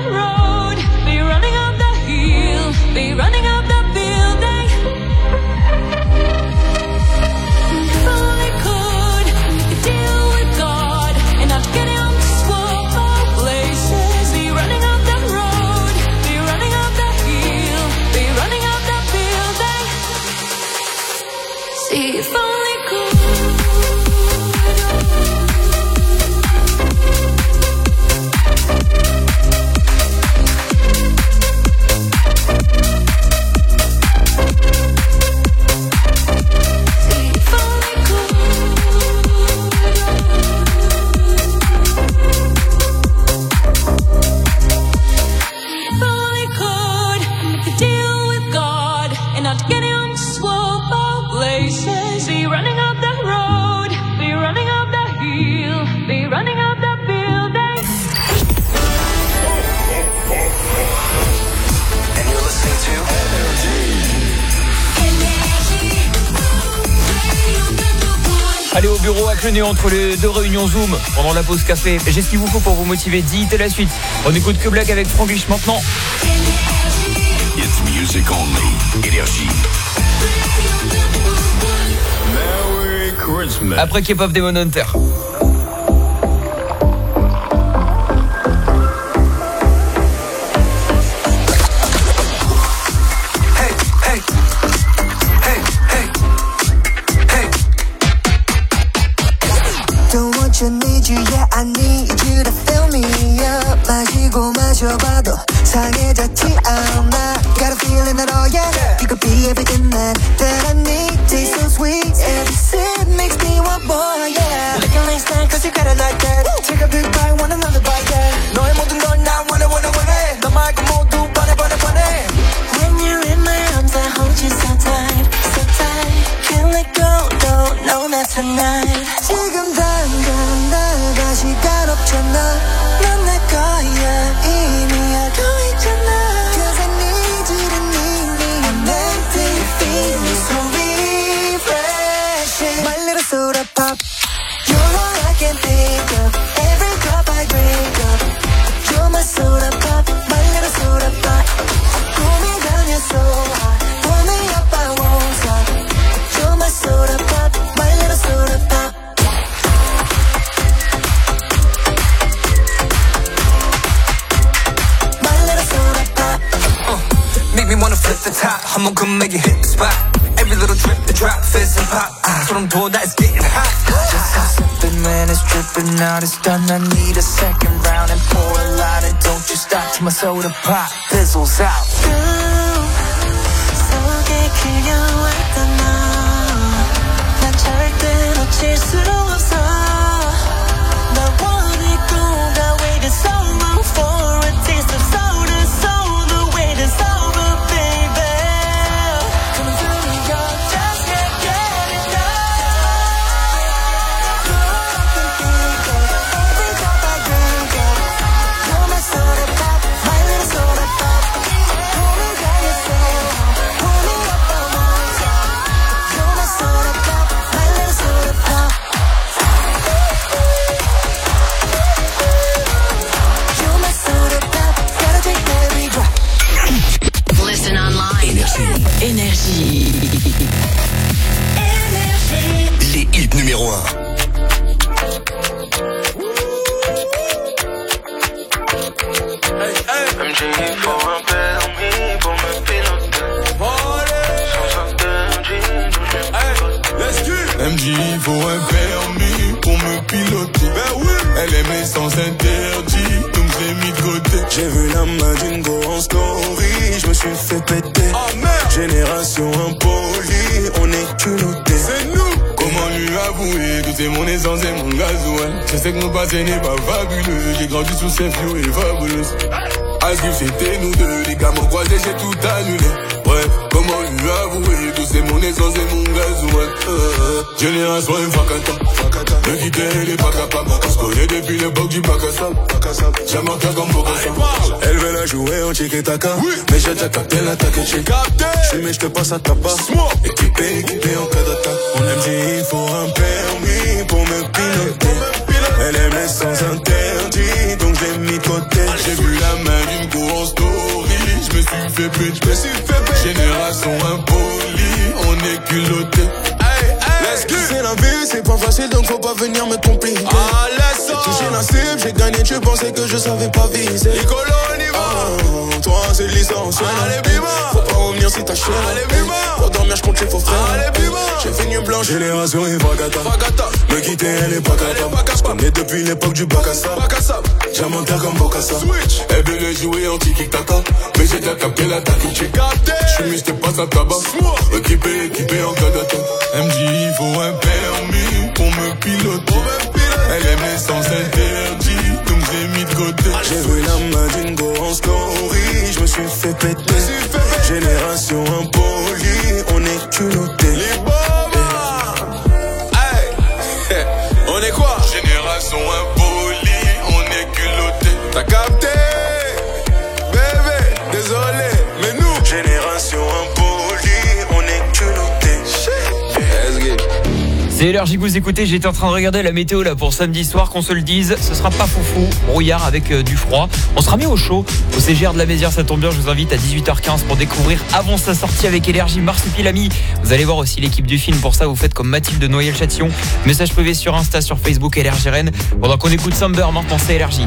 road, be running up the hill, be running up the building. If only could deal with God and not get him to swap places. Be running up the road, be running up the hill, be running up the building. See if only could. Allez au bureau à Clenay entre les deux réunions Zoom pendant la pause café. J'ai ce qu'il vous faut pour vous motiver. Dites la suite. On écoute que Black avec Franglish maintenant. It's music only. Énergie. Merry Christmas. Après K-pop Demon Hunter. Need you, yeah, I need you to fill me up. 마시고 마셔봐도 상해졌지 않아. Got a feeling that, oh yeah, you could be everything that I need. Taste so sweet, every sip makes me want more, yeah. Looking like snack, cause you got it like that. Take a big bite, want another bite, yeah. 너의 모든 건 나 원해. 너 말고 모두 번해. When you're in my arms, I hold you so tight. Can't let go, no, not tonight. 지금 당장 나가 시간 없잖아. 넌 내 거야, 이미 알고 있잖아. Cause I need you to need me. I'm meant to feel me so refreshing. My little soda pop. You're all I can think of. Every cup I drink up. You're my soda pop, my little soda pop. Pull me down, you're so hot. Pull me up, I won't stop. You're my soda pop, my little soda pop. My little soda pop. Make me wanna flip the top. 한번 come make it hit the spot. Every little drip, the drop, fizz and pop. 소름 돋아, it's getting hot. Just stop sipping, man, it's dripping out. It's done, I need a second round and pour a lot. And don't you stop till my soda pop fizzles out. 속에 그려왔던 너. 난 절대 놓칠 수 없어. 나 원했고, 나 waited so long for a taste of soda. So the wait is over, baby. Come and fill me up, just can't get enough. You're all I can think of. Every cup I drink up. You're my soda pop, my little soda pop. Pull me down, you're so hot. Pull me up, I won't stop. You're my soda pop, my little soda pop. You're my soda pop, gotta take every drop. Listen online. Énergie. Les hits numéro 1. MJ faut un permis pour me piloter. MJ faut un permis pour me piloter. Elle aimait sans interdit, donc j'ai mis de côté. J'ai vu la main d'une go en story, je me suis fait péter. Génération impolie, on est culottés. C'est nous. Comment lui avouer que c'est mon essence et mon gasoil. Je sais que nos passés n'est pas fabuleux. J'ai grandi sous ces vieux et fabuleuse. Asgif c'était nous deux, les gars m'ont croisé, j'ai tout annulé. Bref, comment lui avouer que c'est mon essence et mon gasoil. Génération infacata, me quitter elle est pas capable. On se connaît depuis l'époque du bac à sable. J'ai manqué comme Bocassa. Elle veut la jouer en tiki-taka, mais j'ai déjà capté l'attaque. J'suis mais j'te passe à ta passe. Équipé en cas d'attaque. On MJ il faut un permis pour me piloter. Elle aime les sans interdit, donc j'ai mis de côté. J'ai vu la main d'une go en story. Je me suis fait péter. Génération impolie, on est culotté. C'est la vie, c'est pas facile donc faut pas venir me compliquer. Touché la cible, j'ai gagné, tu pensais que je savais pas viser. Toi c'est licence. Faut pas revenir si t'as chier. Pour dormir j'compte les faux frères. J'ai fait une blanche, génération et Vagata. Me quitter elle est pas capable. J'connais depuis l'époque du bac à sable. J'inventaire comme Bocassa. Elle veut jouer en tiki-taka, mais j'ai déjà capté l'attaque. J'suis mis, j'te passe à tabac. Équipé en cas d'attaque. MJ, il faut un permis pour me piloter. Elle aime les sens interdits, donc j'ai mis de côté. J'ai vu la main d'une go en story. Je me suis fait péter. Génération impolie, on est culotté. Les bombes, hey. On est quoi? Génération impolie, on est culotté. T'as capté? Bébé, désolé, mais nous Génération impolie, on est culotté. C'est LRJ que vous écoutez, j'étais en train de regarder la météo là pour samedi soir, qu'on se le dise, ce sera pas foufou, brouillard avec du froid. On sera mis au chaud, au CGR de la Mézière, ça tombe bien, je vous invite à 18h15 pour découvrir avant sa sortie avec LRJ Marsupilami. Vous allez voir aussi l'équipe du film, pour ça vous faites comme Mathilde de Noyel-Châtillon. Message privé sur Insta, sur Facebook LRJ Rennes. Pendant qu'on écoute Samber, maintenant c'est LRJ.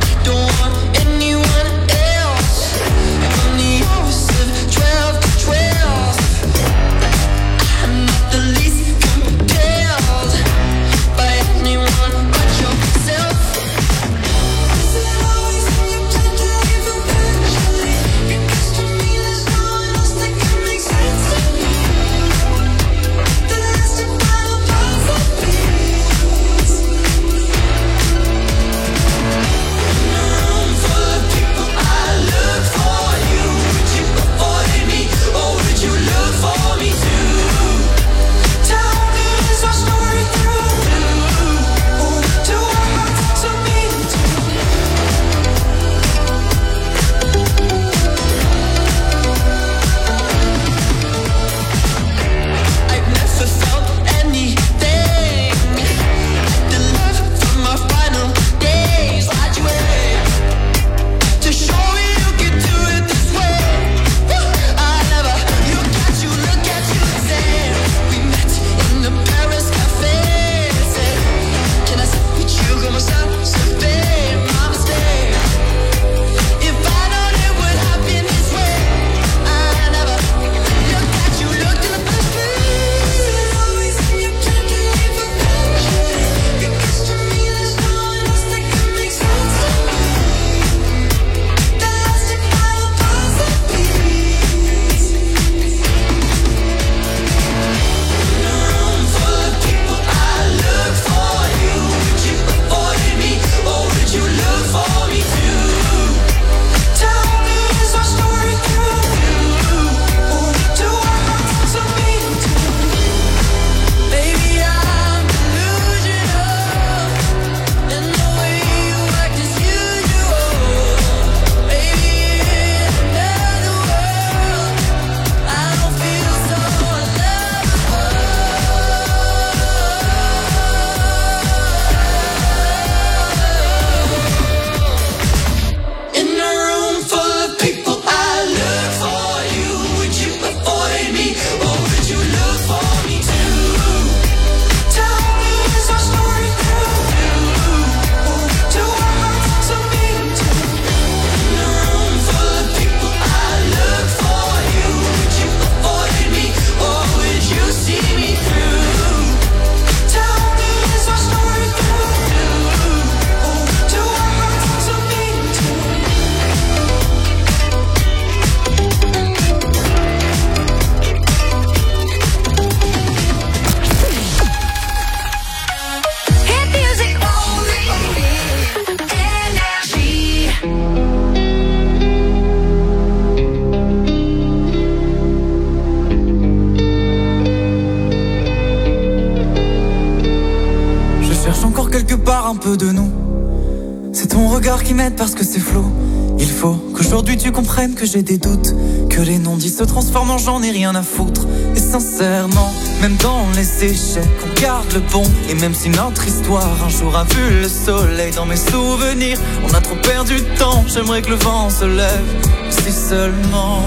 quelque part un peu de nous. C'est ton regard qui m'aide parce que c'est flou. Il faut qu'aujourd'hui tu comprennes que j'ai des doutes, que les non-dits se transforment en j'en ai rien à foutre. Et sincèrement, même dans les échecs, on garde le bon. Et même si notre histoire un jour a vu le soleil dans mes souvenirs, on a trop perdu de temps, j'aimerais que le vent se lève. Si seulement,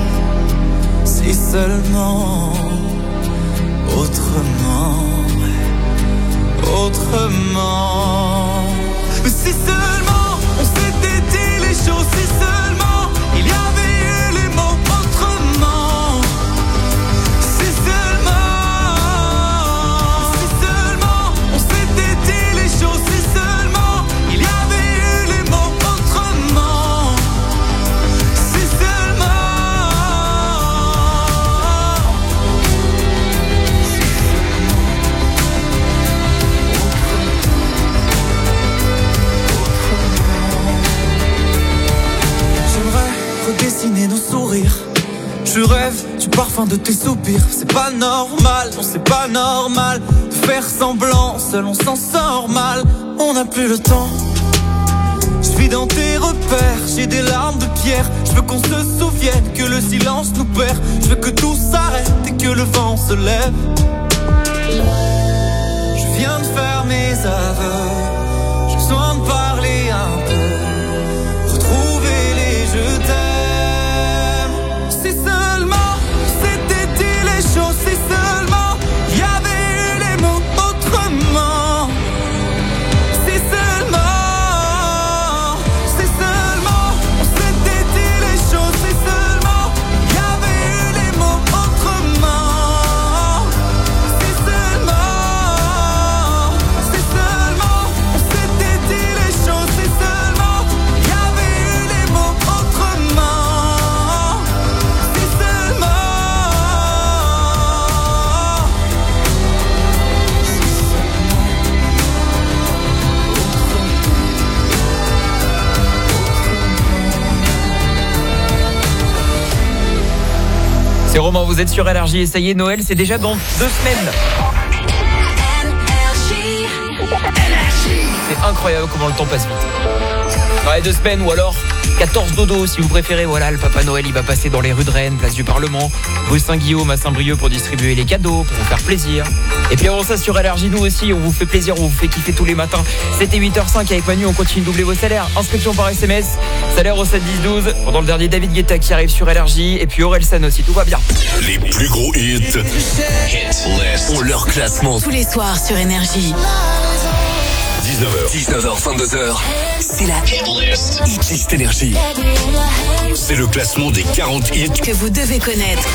autrement. Mais si seulement on s'était dit les choses, si seulement il y avait eu les mots autrement. Si seulement on s'était dit les choses, si seulement il y avait eu les mots autrement. Si seulement. Redessiner nos sourires. Je rêve du parfum de tes soupirs. C'est pas normal, non c'est pas normal de faire semblant, seul on s'en sort mal. On n'a plus le temps. Je vis dans tes repères, j'ai des larmes de pierre. Je veux qu'on se souvienne que le silence nous perd. Je veux que tout s'arrête et que le vent se lève. Je viens de faire mes aveux, j'ai besoin de parler un peu, retrouver les je t'aime. Si seulement c'était dit les choses, si seulement il y avait eu les mots autrement. Si seulement on s'était dit les choses, si seulement il y avait eu les mots autrement. Si seulement on s'était dit les choses, si seulement il y avait eu les mots autrement. Si seulement. C'est Romain, vous êtes sur LRJ et ça y est, Noël, c'est déjà dans 2 semaines. C'est incroyable comment le temps passe vite. Dans les 2 semaines ou alors 14 dodo si vous préférez. Voilà, le Papa Noël il va passer dans les rues de Rennes, place du Parlement, rue Saint-Guillaume à Saint-Brieuc pour distribuer les cadeaux, pour vous faire plaisir. Et puis avant ça sur LRJ, nous aussi on vous fait plaisir, on vous fait kiffer tous les matins. C'était 8h05 avec Manu, on continue de doubler vos salaires. Inscription par SMS, salaire au 7 10 12. Pendant le dernier David Guetta qui arrive sur LRJ. Et puis Orelsan aussi, tout va bien. Les plus gros hits ont leur classement. Tous les soirs sur Énergie. 19h, 22h, c'est la Hit List. Hit List Énergie. C'est le classement des 40 hits Que vous devez connaître.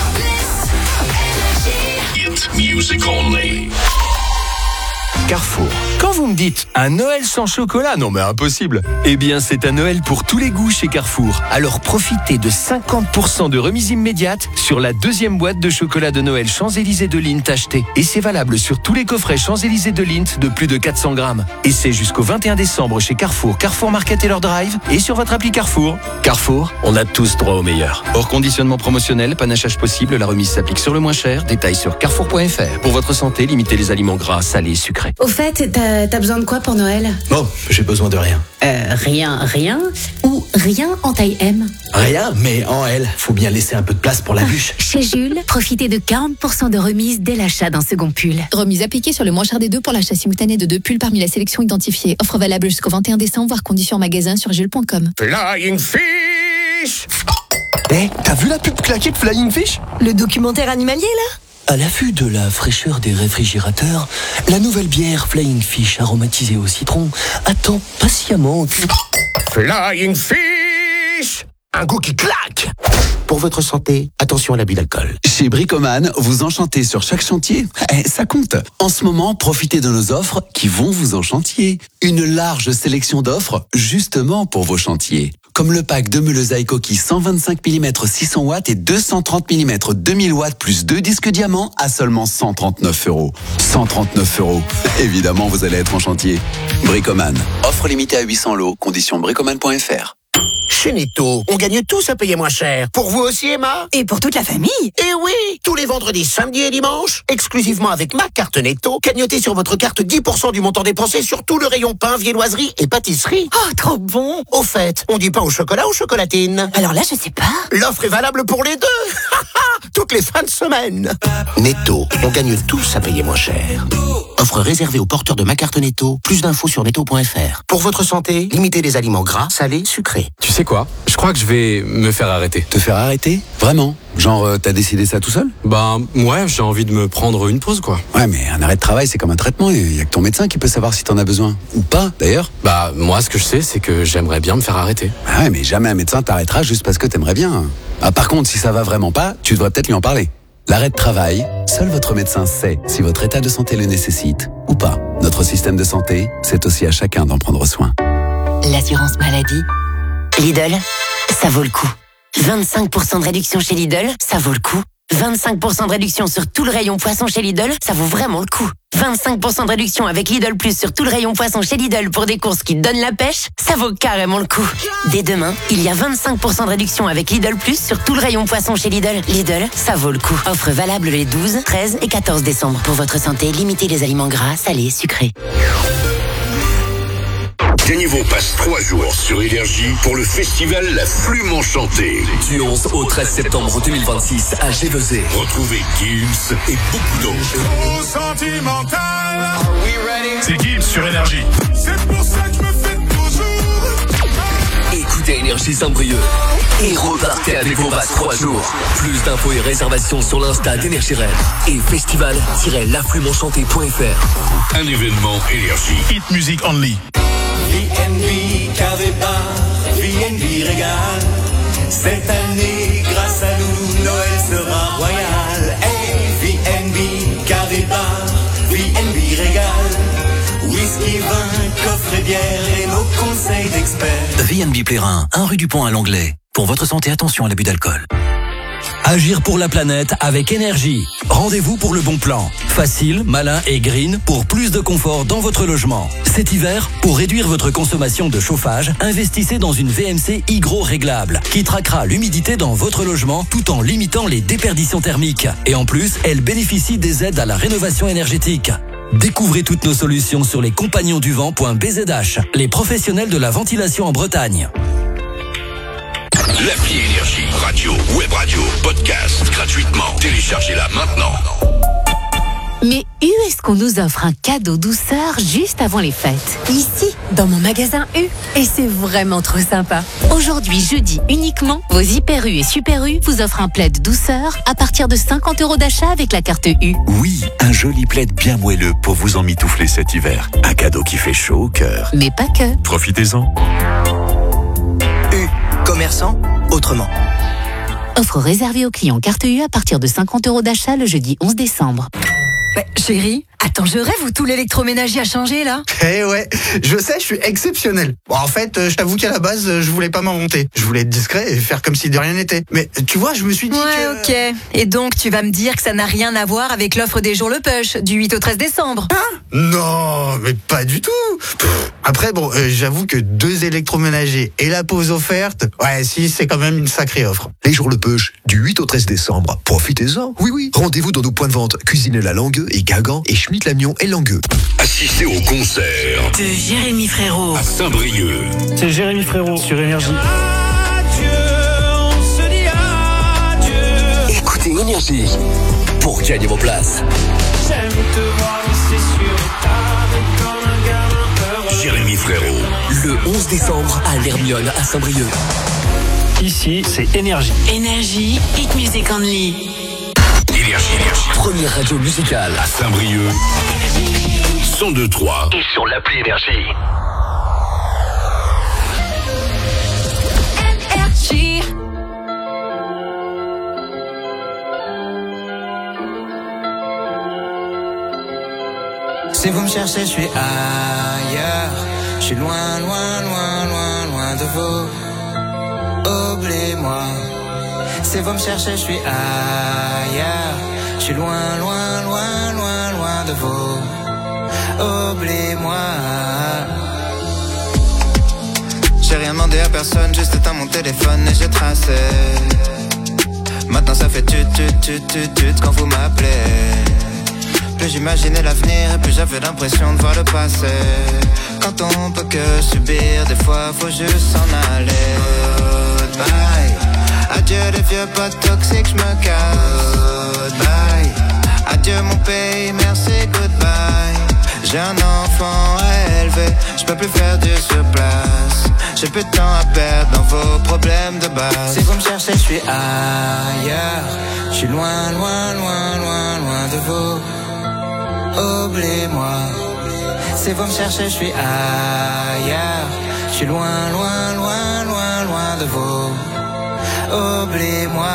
Hit Music Only. Carrefour. Quand vous me dites un Noël sans chocolat, non mais impossible. Eh bien c'est un Noël pour tous les goûts chez Carrefour. Alors profitez de 50% de remise immédiate sur la 2e boîte de chocolat de Noël Champs-Élysées de Lindt achetée. Et c'est valable sur tous les coffrets Champs-Élysées de Lindt de plus de 400 grammes. Et c'est jusqu'au 21 décembre chez Carrefour, Carrefour Market et leur drive et sur votre appli Carrefour. Carrefour, on a tous droit au meilleur. Hors conditionnement promotionnel, panachage possible, la remise s'applique sur le moins cher. Détails sur carrefour.fr. Pour votre santé, limitez les aliments gras, salés, sucrés. Au fait, t'as besoin de quoi pour Noël? Oh, j'ai besoin de rien. Rien ou rien en taille M? Rien, mais en L. Faut bien laisser un peu de place pour la bûche. Chez Jules, profitez de 40% de remise dès l'achat d'un second pull. Remise appliquée sur le moins cher des 2 pour l'achat simultané de 2 pulls parmi la sélection identifiée. Offre valable jusqu'au 21 décembre, voire conditions en magasin sur jules.com. Flying Fish. T'as vu la pub claquée de Flying Fish? Le documentaire animalier, là? À l'affût de la fraîcheur des réfrigérateurs, la nouvelle bière Flying Fish aromatisée au citron attend patiemment. Flying Fish. Un goût qui claque! Pour votre santé, attention à l'abus d'alcool. Chez Bricoman, vous enchantez sur chaque chantier. Ça compte. En ce moment, profitez de nos offres qui vont vous enchantier. Une large sélection d'offres justement pour vos chantiers. Comme le pack de meules à coquilles 125 mm 600 watts et 230 mm 2000 watts plus 2 disques diamants à seulement 139 €. 139 €. Évidemment, vous allez être en chantier. Bricoman. Offre limitée à 800 lots. Conditions bricoman.fr. Chez Netto, on gagne tous à payer moins cher. Pour vous aussi, Emma? Et pour toute la famille? Eh oui! Tous les vendredis, samedis et dimanches, exclusivement avec ma carte Netto, cagnotez sur votre carte 10% du montant dépensé sur tout le rayon pain, viennoiserie et pâtisserie. Oh, trop bon! Au fait, on dit pain au chocolat ou chocolatine? Alors là, je sais pas. L'offre est valable pour les deux! Toutes les fins de semaine. Netto, on gagne tous à payer moins cher. Offre réservée aux porteurs de ma carte Netto. Plus d'infos sur netto.fr. Pour votre santé, limitez les aliments gras, salés, sucrés. Tu sais quoi? Je crois que je vais me faire arrêter. Te faire arrêter? Vraiment? Genre, t'as décidé ça tout seul? Ben, ouais, j'ai envie de me prendre une pause, quoi. Ouais, mais un arrêt de travail, c'est comme un traitement. Il y a que ton médecin qui peut savoir si t'en as besoin. Ou pas, d'ailleurs. Bah, moi, ce que je sais, c'est que j'aimerais bien me faire arrêter. Ah ouais, mais jamais un médecin t'arrêtera juste parce que t'aimerais bien. Ah, par contre, si ça va vraiment pas, tu devrais peut-être lui en parler. L'arrêt de travail, seul votre médecin sait si votre état de santé le nécessite ou pas. Notre système de santé, c'est aussi à chacun d'en prendre soin. L'assurance maladie. Lidl, ça vaut le coup. 25% de réduction chez Lidl, ça vaut le coup. 25% de réduction sur tout le rayon poisson chez Lidl, ça vaut vraiment le coup. 25% de réduction avec Lidl Plus sur tout le rayon poisson chez Lidl pour des courses qui donnent la pêche, ça vaut carrément le coup. Dès demain, il y a 25% de réduction avec Lidl Plus sur tout le rayon poisson chez Lidl. Lidl, ça vaut le coup. Offre valable les 12, 13 et 14 décembre. Pour votre santé, limitez les aliments gras, salés, sucrés. Gagnez vos passes 3 jours sur Énergie pour le festival La Flume Enchantée. Du 11 au 13 septembre 2026 à Gévezé. Retrouvez Gims et beaucoup d'autres. Sentimental. C'est Gims sur Énergie. C'est pour ça que je me fais toujours. Écoutez Énergie Saint-Brieuc et repartez avec vos passes 3 jours. Plus d'infos et réservations sur l'Insta d'Énergie Rennes et festival-laflumenchanté.fr. Un événement Énergie. Hit Music Only. VNB Carré Bar, VNB Régale. Cette année, grâce à nous, Noël sera royal. Hey, VNB Carré Bar, VNB Régale. Whisky, vin, coffre et bière et nos conseils d'experts. VNB Plérin, 1 rue du Pont à l'Anglais. Pour votre santé, attention à l'abus d'alcool. Agir pour la planète avec énergie. Rendez-vous pour le bon plan. Facile, malin et green pour plus de confort dans votre logement. Cet hiver, pour réduire votre consommation de chauffage, investissez dans une VMC Hygro réglable qui traquera l'humidité dans votre logement tout en limitant les déperditions thermiques. Et en plus, elle bénéficie des aides à la rénovation énergétique. Découvrez toutes nos solutions sur lescompagnonsduvent.bzh, les professionnels de la ventilation en Bretagne. L'appli Énergie, radio, web radio, podcast, gratuitement. Téléchargez-la maintenant. Mais U, est-ce qu'on nous offre un cadeau douceur juste avant les fêtes? Ici, dans mon magasin U. Et c'est vraiment trop sympa. Aujourd'hui, jeudi, uniquement, vos Hyper U et Super U vous offrent un plaid douceur à partir de 50 € d'achat avec la carte U. Oui, un joli plaid bien moelleux pour vous emmitoufler cet hiver. Un cadeau qui fait chaud au cœur. Mais pas que. Profitez-en. U, commerçant, autrement. Offre réservée aux clients carte U à partir de 50 € d'achat le jeudi 11 décembre. Mais, chérie, attends, je rêve où tout l'électroménager a changé, là. Eh ouais, je sais, je suis exceptionnel. Bon, en fait, je t'avoue qu'à la base, je voulais pas m'inventer. Je voulais être discret et faire comme si de rien n'était. Mais tu vois, je me suis dit que... ok. Et donc, tu vas me dire que ça n'a rien à voir avec l'offre des jours le push, du 8 au 13 décembre. Hein? Non, mais pas du tout. Après, bon, j'avoue que 2 électroménagers et la pause offerte, ouais, si, c'est quand même une sacrée offre. Les jours le push, du 8 au 13 décembre. Profitez-en. Oui, oui. Rendez-vous dans nos points de vente Cuisine la Langueux et Guingamp et Schmitt-Lamion et Langueux. Assistez au concert de Jérémy Frérot à Saint-Brieuc. C'est Jérémy Frérot sur Énergie. Écoutez Énergie pour gagner vos places. J'aime te voir laisser sur table comme un gamin heureux. Jérémy Frérot. Le 11 décembre à l'Hermione à Saint-Brieuc. Ici, c'est Énergie. Énergie, Hit Music Only. Énergie. Première radio musicale à Saint-Brieuc. 102.3 et sur l'appli Énergie. Énergie. Si vous me cherchez, je suis ailleurs. Je suis loin, loin, loin, loin, loin de vous. Oubliez-moi. Si vous me cherchez, je suis ailleurs. Je suis loin, loin, loin, loin, loin de vous. Oubliez-moi. J'ai rien demandé à personne, juste éteint mon téléphone et j'ai tracé. Maintenant ça fait tut quand vous m'appelez. Plus j'imaginais l'avenir et plus j'avais l'impression de voir le passé. Quand on peut que subir, des fois faut juste s'en aller. Goodbye, adieu les vieux potes toxiques, j'me casse. Goodbye, adieu mon pays, merci, goodbye. J'ai un enfant à élever, j'peux plus faire du surplace. J'ai plus de temps à perdre dans vos problèmes de base. Si vous me cherchez, j'suis ailleurs. J'suis loin, loin, loin, loin, loin de vous. Oublie-moi. Si vous me cherchez, j'suis ailleurs. J'suis loin, loin, loin, loin, loin de vous. Oublie-moi.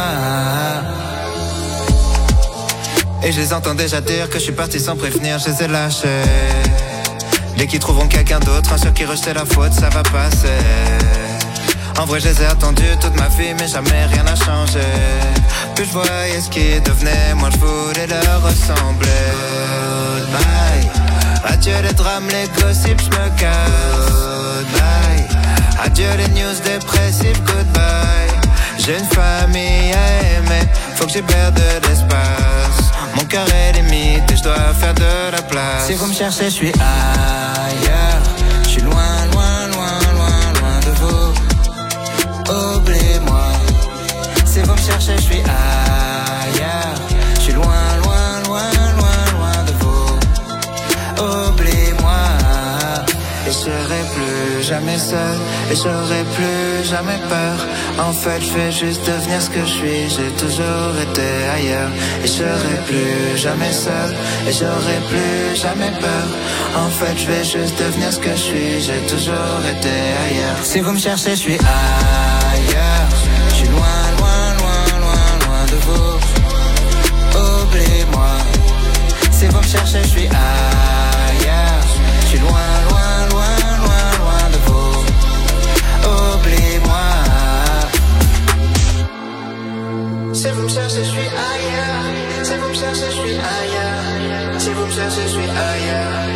Et je les entends déjà dire que je suis parti sans prévenir, je les ai lâchés. Dès qu'ils trouveront quelqu'un d'autre, un sur qui rejeter la faute, ça va passer. En vrai je les ai attendus toute ma vie, mais jamais rien n'a changé. Plus je voyais ce qu'ils devenaient, moi je voulais leur ressembler. Goodbye, adieu les drames, les gossips, je me casse. Goodbye, adieu les news dépressives, goodbye. J'ai une famille à aimer, faut que j'libère de l'espace. Mon cœur est limite et je dois faire de la place. Si vous me cherchez, je suis ailleurs. Je suis loin, loin, loin, loin, loin de vous. Oublie-moi. Si vous me cherchez, je suis ailleurs. Je suis loin, loin, loin, loin, loin de vous. Oublie-moi. Et je serai plus jamais seul. Et j'aurai plus jamais peur. En fait, je vais juste devenir ce que je suis. J'ai toujours été ailleurs. Et je serai plus jamais seul. Et j'aurai plus jamais peur. En fait, je vais juste devenir ce que je suis. J'ai toujours été ailleurs. Si vous me cherchez, je suis ailleurs. Je suis loin, loin, loin, loin, loin de vous. Oublie-moi. Si vous me cherchez, je suis ailleurs. Je suis loin, loin, loin, loin, loin de vous. Oublie-moi. Si vous me cherchez, je suis ailleurs. Si vous me cherchez, je suis ailleurs. Si vous me cherchez, je suis ailleurs.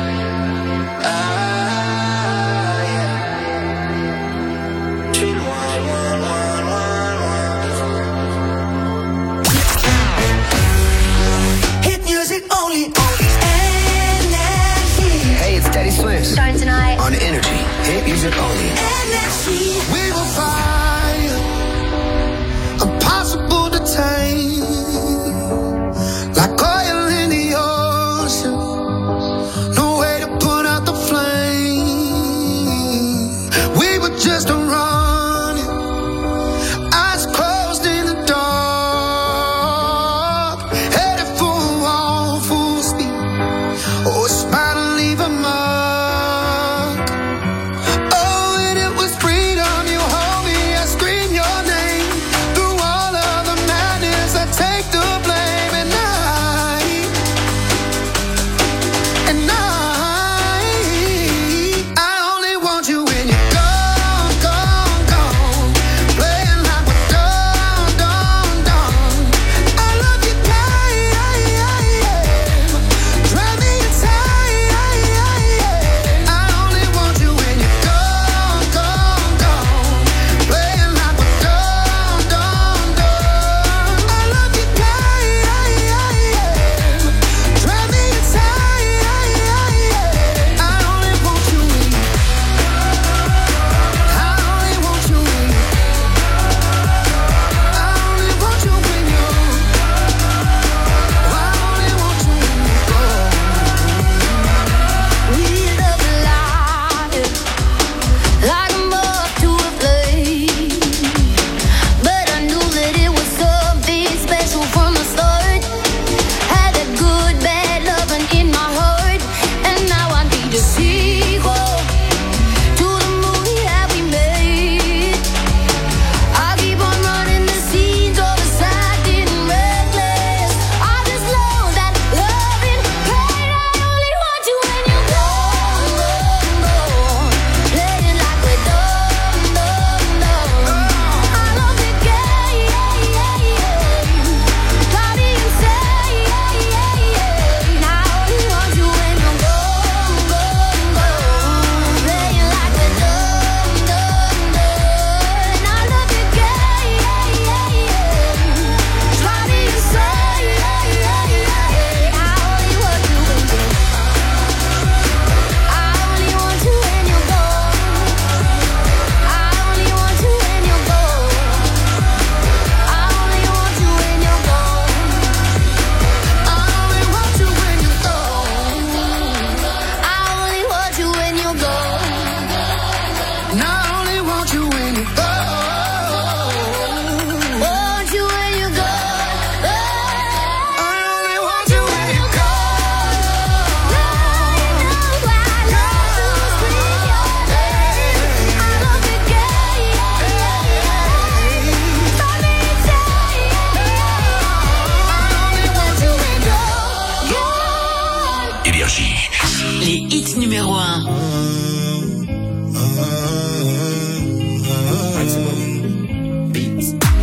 Je suis loin, loin, loin, loin, loin de vous. Hit music only. Energy. Hey, it's Daddy Swift. Starting tonight. On Energy. Hit music only. Energy. We will find impossible to tame, like oil in the ocean. No way to put out the flame.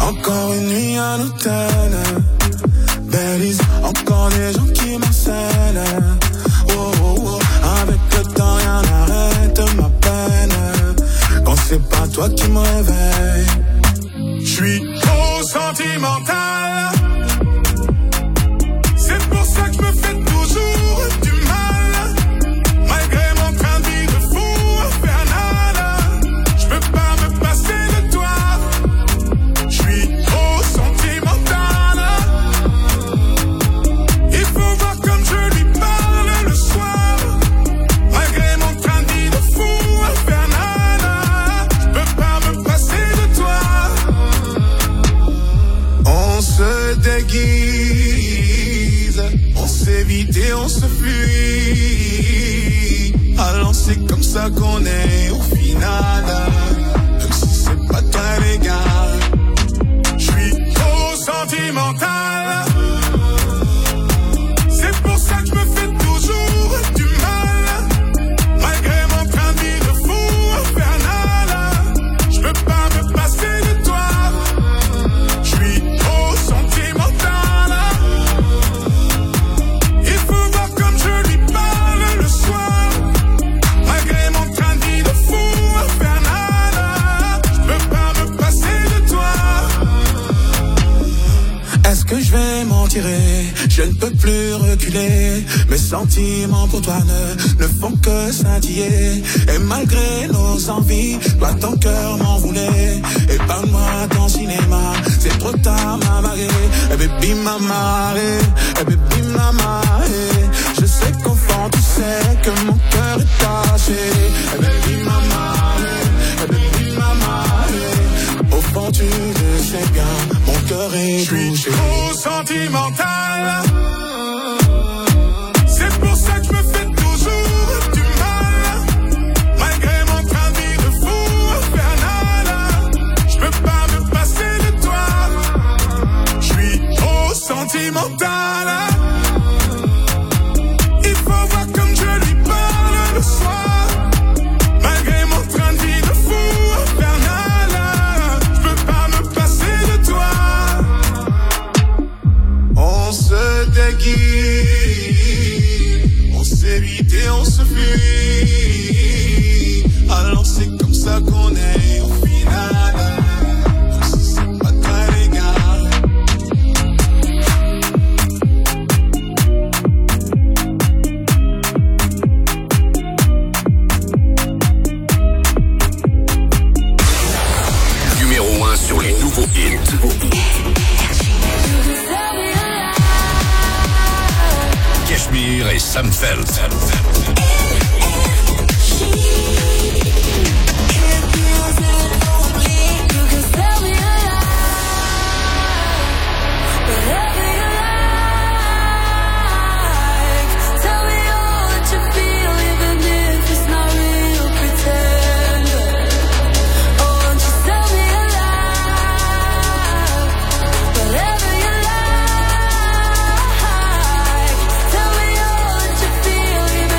Encore une nuit à l'hôtel. Belize, encore des gens qui m'harcèlent. Oh, oh, oh. Avec le temps, rien n'arrête ma peine. Quand c'est pas toi qui me réveille. J'suis trop sentimental. C'est pour ça que je me fais toujours du mal. Malgré mon train de vie de fou infernal, j'peux pas me passer de toi. J'suis trop sentimental. Il faut voir comme je lui parle le soir. Malgré mon train de vie de fou infernal, j'peux pas me passer de toi. On se déguise, on s'évite et on se fuit. Alors c'est comme ça qu'on est au final. Même si c'est pas très légal. J'suis trop sentimental. C'est pour ça que je me fais toujours du mal. Malgré mon train de vie de fou infernal, j'peux pas me passer de toi. J'suis trop sentimental. Il faut voir comme je lui parle le soir. Malgré mon train de vie de fou infernal, j'peux pas me passer de toi. Est-ce que je vais m'en tirer? Je ne peux plus reculer. Mes sentiments pour toi ne font que scintiller. Et malgré nos envies, toi ton cœur m'en voulait. Et parle-moi ton cinéma, c'est trop tard ma marée. Et baby mama, et baby mama, je sais qu'au fond tu sais que mon cœur est caché. Et baby mama, et baby mama, au fond tu le sais bien, mon cœur est touché. Je suis trop sentimental. C'est pour ça que je me fais toujours du mal. Malgré mon train de vie de fou infernal, j'peux pas me passer de toi. J'suis trop sentimental. Il faut voir comme je lui parle le soir. Malgré mon train de vie de fou infernal, j'peux pas me passer de toi. On se déguise, on s'évite et on se fuit. Alors c'est comme ça qu'on est au final. Même si c'est pas très légal. Numéro 1 sur les nouveaux hits. Cashmere et Sam Feld. Tell me all that you feel, even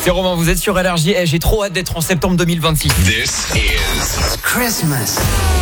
C'est Romain, vous êtes sur Énergie. J'ai trop hâte d'être en septembre 2026. This is Christmas.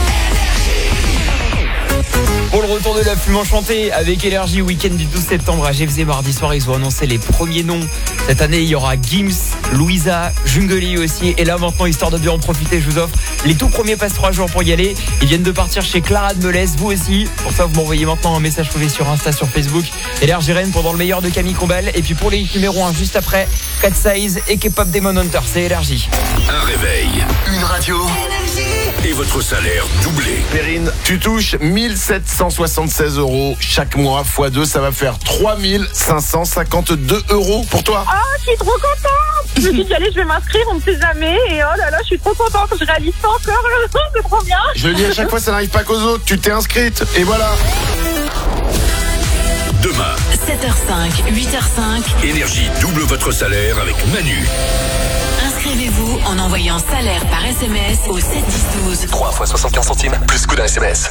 Pour le retour de la plume enchantée avec Énergie, week-end du 12 septembre à GFZ mardi soir, ils ont annoncé les premiers noms. Cette année, il y aura Gims, Louisa, Jungeli aussi. Et là maintenant, histoire de bien en profiter, je vous offre les tout premiers passes 3 jours pour y aller. Ils viennent de partir chez Clara de Melès, vous aussi. Pour ça, vous m'envoyez maintenant un message privé sur Insta, sur Facebook. Énergie Rennes pendant le meilleur de Camille Combal. Et puis pour les numéros 1 juste après, Cat Size et K-pop Demon Hunter, c'est Énergie. un réveil, une radio et votre salaire doublé. Perrine, tu touches 1776 € chaque mois x 2, ça va faire 3552 € pour toi. Oh, je suis trop contente. Je me suis dit, allez, je vais m'inscrire, on ne sait jamais. Et oh là là, je suis trop contente. Je réalise pas encore. C'est trop bien. Je le dis à chaque fois, ça n'arrive pas qu'aux autres. Tu t'es inscrite et voilà. Demain, 7h05, 8h05. Énergie double votre salaire avec Manu. Inscrivez-vous en envoyant salaire par SMS au 71012. 3 fois 75 centimes, plus coût d'un SMS.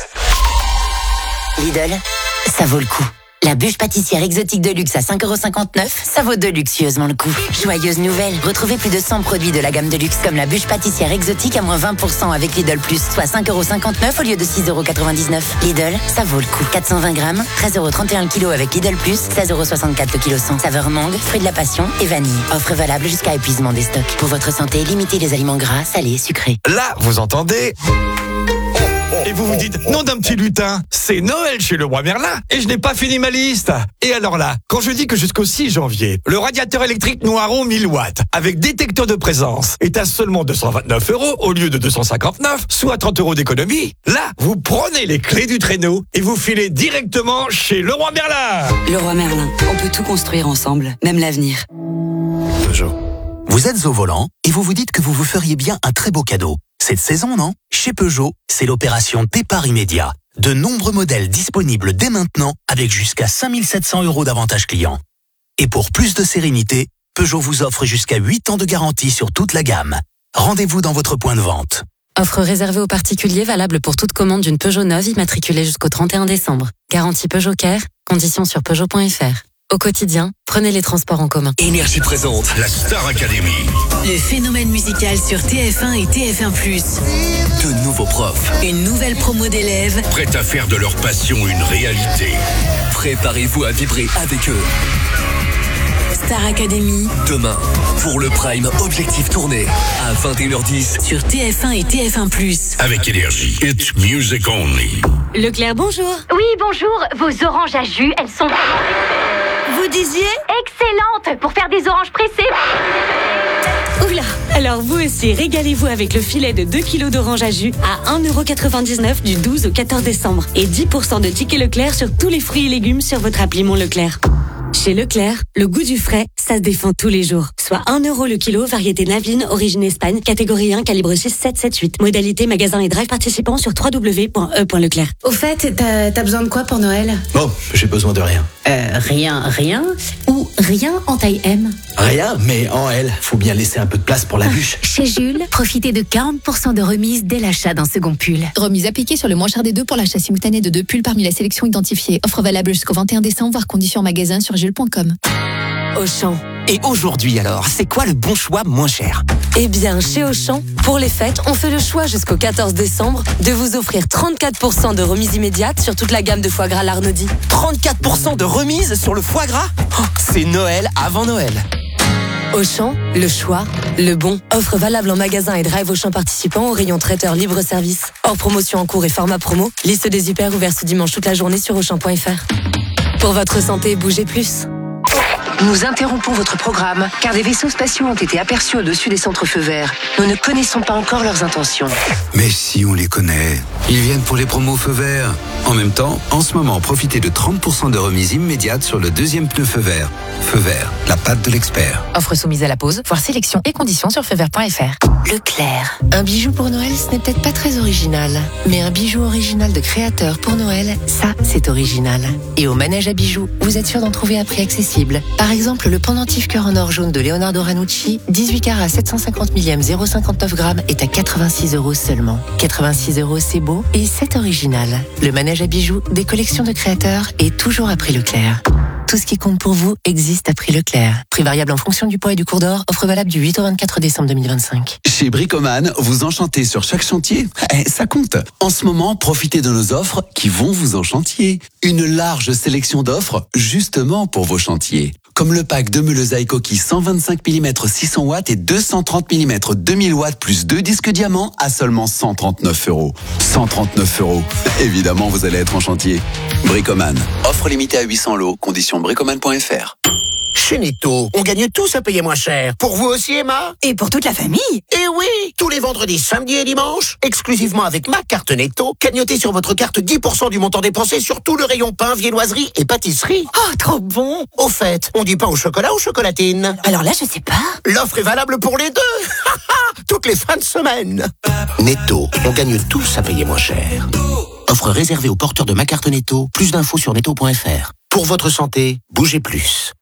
Lidl, ça vaut le coup. La bûche pâtissière exotique de luxe à 5,59 €, ça vaut deluxeusement le coup. Joyeuse nouvelle, retrouvez plus de 100 produits de la gamme de luxe comme la bûche pâtissière exotique à moins 20% avec Lidl Plus, soit 5,59 € au lieu de 6,99 €. Lidl, ça vaut le coup. 420 grammes, 13,31 € le kilo avec Lidl Plus, 16,64 € le kilo 100. Saveur mangue, fruit de la passion et vanille. Offre valable jusqu'à épuisement des stocks. Pour votre santé, limitez les aliments gras, salés, sucrés. Là, vous entendez? Et vous vous dites, nom d'un petit lutin, c'est Noël chez Leroy Merlin et je n'ai pas fini ma liste. Et alors là, quand je dis que jusqu'au 6 janvier, le radiateur électrique Noiron 1000 watts avec détecteur de présence est à seulement 229 € au lieu de 259, soit 30 € d'économie, là, vous prenez les clés du traîneau et vous filez directement chez Leroy Merlin. Leroy Merlin, on peut tout construire ensemble, même l'avenir. Peugeot. Vous êtes au volant et vous vous dites que vous vous feriez bien un très beau cadeau. Cette saison, non? Chez Peugeot, c'est l'opération départ immédiat. De nombreux modèles disponibles dès maintenant avec jusqu'à 5 700 € d'avantages clients. Et pour plus de sérénité, Peugeot vous offre jusqu'à 8 ans de garantie sur toute la gamme. Rendez-vous dans votre point de vente. Offre réservée aux particuliers valable pour toute commande d'une Peugeot neuve immatriculée jusqu'au 31 décembre. Garantie Peugeot Care, conditions sur Peugeot.fr. Au quotidien, prenez les transports en commun. Énergie présente la Star Academy. Le phénomène musical sur TF1 et TF1+. De nouveaux profs. Une nouvelle promo d'élèves. Prêts à faire de leur passion une réalité. Préparez-vous à vibrer avec eux. Star Academy. Demain, pour le Prime Objectif Tournée, à 21h10. Sur TF1 et TF1+. Avec Énergie. It's music only. Leclerc, bonjour. Oui, bonjour. Vos oranges à jus, elles sont... Vous disiez? Excellentes pour faire des oranges pressées. Oula. Alors vous aussi, régalez-vous avec le filet de 2 kg d'oranges à jus à 1,99 € du 12 au 14 décembre. Et 10% de tickets Leclerc sur tous les fruits et légumes sur votre appli Mon Leclerc. Chez Leclerc, le goût du frais, ça se défend tous les jours. Soit 1 € le kilo, variété Navine, origine Espagne, catégorie 1, calibre 6778. Modalité magasin et drive participants sur www.e.leclerc. Au fait, t'as besoin de quoi pour Noël? Bon, j'ai besoin de rien. Rien ou rien en taille M? Rien, mais en L. Faut bien laisser un peu de place pour la bûche. Chez Jules, profitez de 40% de remise dès l'achat d'un second pull. Remise appliquée sur le moins cher des deux pour l'achat simultané de 2 pulls parmi la sélection identifiée. Offre valable jusqu'au 21 décembre, voire conditions en magasin sur jules.com. Auchan. Et aujourd'hui alors, c'est quoi le bon choix moins cher? Eh bien, chez Auchan, pour les fêtes, on fait le choix jusqu'au 14 décembre de vous offrir 34% de remise immédiate sur toute la gamme de foie gras L'Arnaudie. 34% de remise sur le foie gras? Oh, c'est Noël avant Noël. Auchan, le choix, le bon. Offre valable en magasin et drive Auchan participant au rayon traiteur libre-service. Hors promotion en cours et format promo. Liste des hyper ouverts ce dimanche toute la journée sur Auchan.fr. Pour votre santé, bougez plus. Nous interrompons votre programme car des vaisseaux spatiaux ont été aperçus au-dessus des centres feux verts. Nous ne connaissons pas encore leurs intentions. Mais si on les connaît, ils viennent pour les promos feux verts. En même temps, en ce moment, profitez de 30% de remise immédiate sur le deuxième pneu feu vert. Feu vert, la patte de l'expert. Offre soumise à la pause, voir sélection et conditions sur feuvert.fr. Leclerc. Un bijou pour Noël, ce n'est peut-être pas très original. Mais un bijou original de créateur pour Noël, ça, c'est original. Et au manège à bijoux, vous êtes sûr d'en trouver à prix accessible. Par exemple, le pendentif cœur en or jaune de Leonardo Ranucci, 18 carats 750 millième 0,59 grammes, est à 86 € seulement. 86 €, c'est beau et c'est original. Le manège à bijoux des collections de créateurs est toujours à prix Leclerc. Tout ce qui compte pour vous existe à prix Leclerc. Prix variable en fonction du poids et du cours d'or. Offre valable du 8 au 24 décembre 2025. Chez Bricoman, vous enchantez sur chaque chantier. Ça compte. En ce moment, profitez de nos offres qui vont vous enchantier. Une large sélection d'offres justement pour vos chantiers. Comme le pack de meules et coquilles 125 mm 600 watts et 230 mm 2000 watts plus 2 disques diamants à seulement 139 €. 139 €. Évidemment, vous allez être en chantier. Bricoman. Offre limitée à 800 lots. Conditions bricoman.fr. Chez Netto, on gagne tous à payer moins cher. Pour vous aussi, Emma? Et pour toute la famille? Eh oui! Tous les vendredis, samedis et dimanches, exclusivement avec ma carte Netto, cagnotez sur votre carte 10% du montant dépensé sur tout le rayon pain, viennoiserie et pâtisserie. Oh, trop bon! Au fait, on dit pain au chocolat ou chocolatine? Alors là, je sais pas. L'offre est valable pour les deux! Toutes les fins de semaine! Netto, on gagne tous à payer moins cher. Offre réservée aux porteurs de ma carte Netto. Plus d'infos sur netto.fr. Pour votre santé, bougez plus.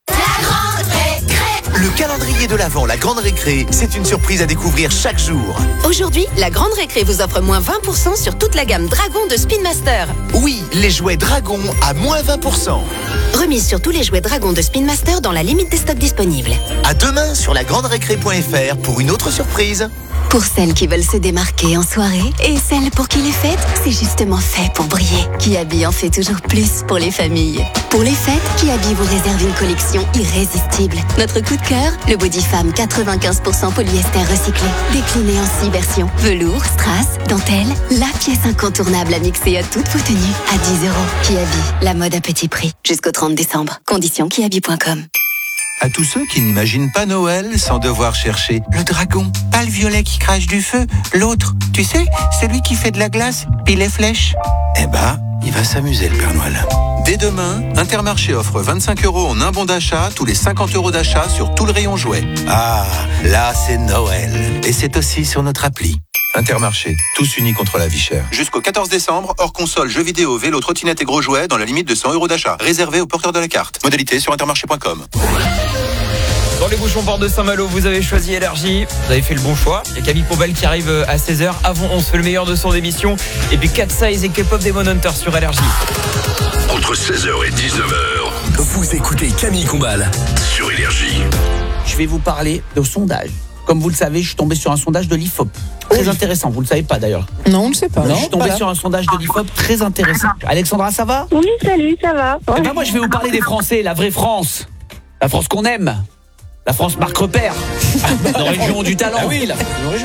Le calendrier de l'Avent, la Grande Récré, c'est une surprise à découvrir chaque jour. Aujourd'hui, la Grande Récré vous offre moins 20% sur toute la gamme Dragon de Spin Master. Oui, les jouets Dragon à moins 20%. Remise sur tous les jouets Dragon de Spin Master dans la limite des stocks disponibles. À demain sur lagranderécré.fr pour une autre surprise. Pour celles qui veulent se démarquer en soirée et celles pour qui les fêtes, c'est justement fait pour briller. Kiabi en fait toujours plus pour les familles. Pour les fêtes, Kiabi vous réserve une collection irrésistible. Notre coup de cœur, le Body Femme 95% polyester recyclé. Décliné en 6 versions. Velours, strass, dentelle, la pièce incontournable à mixer à toutes vos tenues à 10 €. Kiabi, la mode à petit prix. Jusqu'au 30 décembre. Conditions kiabi.com. À tous ceux qui n'imaginent pas Noël sans devoir chercher le dragon, pas le violet qui crache du feu, l'autre, tu sais, celui qui fait de la glace, puis les flèches. Eh ben, il va s'amuser le Père Noël. Dès demain, Intermarché offre 25 € en un bon d'achat, tous les 50 € d'achat sur tout le rayon jouets. Ah, là c'est Noël. Et c'est aussi sur notre appli. Intermarché, tous unis contre la vie chère. Jusqu'au 14 décembre, hors console, jeux vidéo, vélo, trottinette et gros jouets dans la limite de 100 € d'achat. Réservé aux porteurs de la carte. Modalité sur intermarché.com. Dans les bouchons portes de Saint-Malo, vous avez choisi Énergie. Vous avez fait le bon choix. Il y a Camille Pombal qui arrive à 16h. Avant, on se fait le meilleur de son émission. Et puis 4 Size et K-Pop Demon Hunter sur Énergie. Entre 16h et 19h, vous écoutez Camille Combal sur Énergie. Je vais vous parler de sondage. Comme vous le savez, je suis tombé sur un sondage de l'IFOP. Très intéressant, vous le savez pas d'ailleurs. Non, on ne sait pas. Non, je suis tombé sur un sondage de l'IFOP très intéressant. Alexandra, ça va? Oui, salut, ça va. Eh ben moi, je vais vous parler des Français, la vraie France. La France qu'on aime. La France marque repère. La région du talent. Ah oui, la région.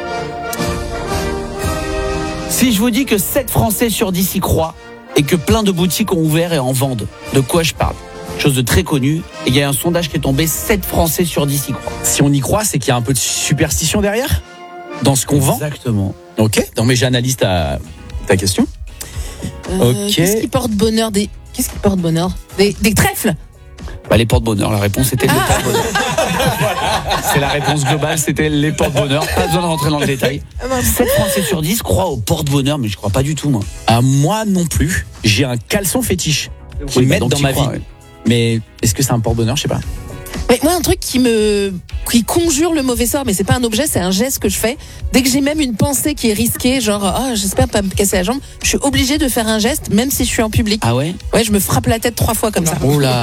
Si je vous dis que 7 Français sur 10 y croient et que plein de boutiques ont ouvert et en vendent, de quoi je parle? Chose de très connu. Et il y a un sondage qui est tombé, 7 Français sur 10 y croient. Si on y croit, c'est qu'il y a un peu de superstition derrière dans ce qu'on vend. Exactement. Ok, donc mais j'analyse ta question. Ok. Qu'est-ce qui porte bonheur des trèfles? Bah, les porte-bonheur, la réponse était les porte-bonheur. C'est la réponse globale, c'était les porte-bonheur. Pas besoin de rentrer dans le détail. 7 Français sur 10 croient au porte-bonheur, mais je crois pas du tout, moi. Moi non plus. J'ai un caleçon fétiche qui m'aide dans ma vie. Ouais. Mais est-ce que c'est un porte-bonheur? Je sais pas. Mais moi, un truc qui conjure le mauvais sort, mais c'est pas un objet, c'est un geste que je fais. Dès que j'ai même une pensée qui est risquée, genre j'espère pas me casser la jambe, je suis obligée de faire un geste, même si je suis en public. Ah ouais? Ouais, je me frappe la tête 3 fois comme ça. Oh là.